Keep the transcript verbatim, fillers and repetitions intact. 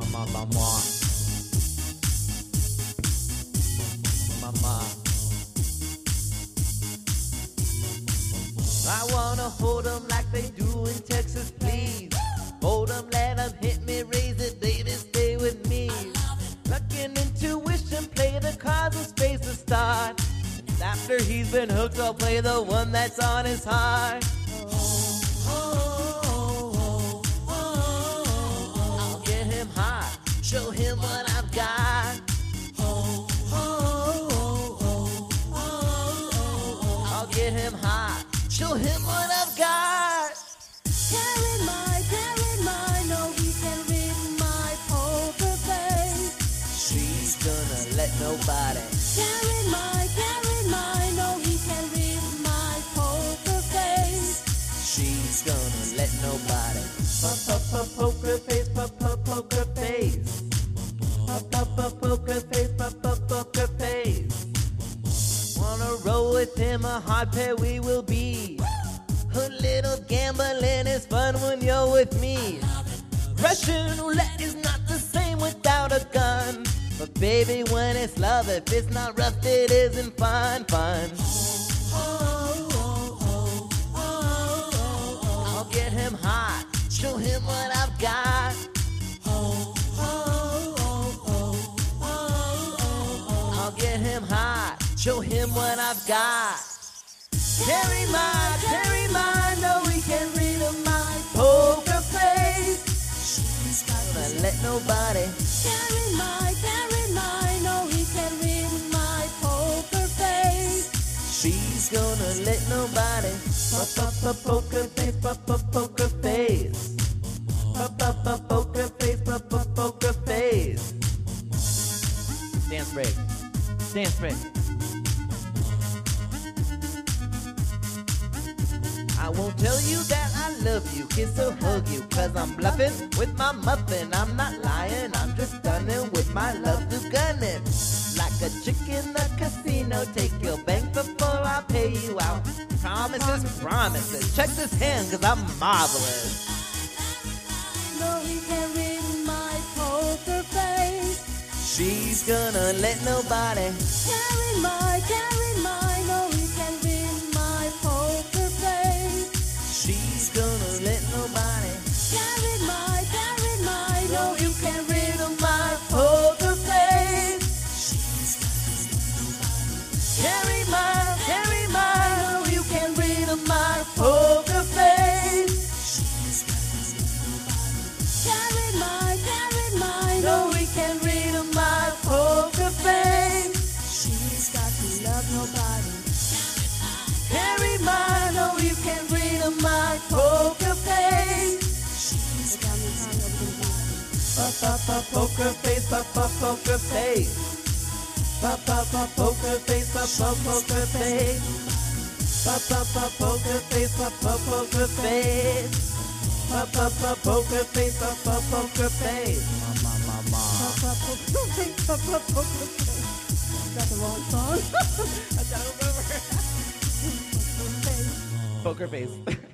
Mama, mama, mama. I wanna hold 'em like they do in Texas, please. Hold 'em, let 'em hit me, raise it, baby, stay with me. Looking intuition, play the cards of space to start. After he's been hooked, I'll play the one that's on his heart. I'll get him hot, show him what I've got. I'll get him hot, show him what I've got. Carry my, carry my, no, he can read my poker face. She's gonna let nobody. Carry my, carry my, no, he can read my poker face. She's gonna let nobody. Poker face, poker face. Poker face, poker face. Wanna roll with him, a hard pair we will be. A little gambling is fun when you're with me. Russian roulette is not the same without a gun. But baby, when it's love, if it's not rough, it isn't fun, fun. I'll get him hot, show him what I've got. I'll get him hot, show him what I've got. Carry my, carry my, no, we can read of my poker face. She's gonna let nobody. Carry my, carry my, no, he can read my poker face. She's gonna let nobody. Poker face, poker face. Poker face, poker face. Dance break. Dance break. I won't tell you that I love you, kiss or hug you, cause I'm bluffing with my muffin. I'm not lying, I'm just stunning with my love to gunning. Like a chick in the casino, take your bank before I pay you out. Promises, promises, check this hand cause I'm marvelous. No, he can read my poker face. She's gonna let nobody. Carry my, carry my, no, he can read my poker face. She's gonna let nobody. Carry my, carry my, no, you can read my poker face. Carry my, carry my, no, you can read my poker face. Carry my, carry my, No, we can read my poker face. she's got to love nobody. Carry my, no, you can read my poker face. She's got me hung up in body. Poker face, poker face. Poker face, poker face. Poker face, poker face. Poker face, poker face. Mama, mama. That's the wrong song. Poker face.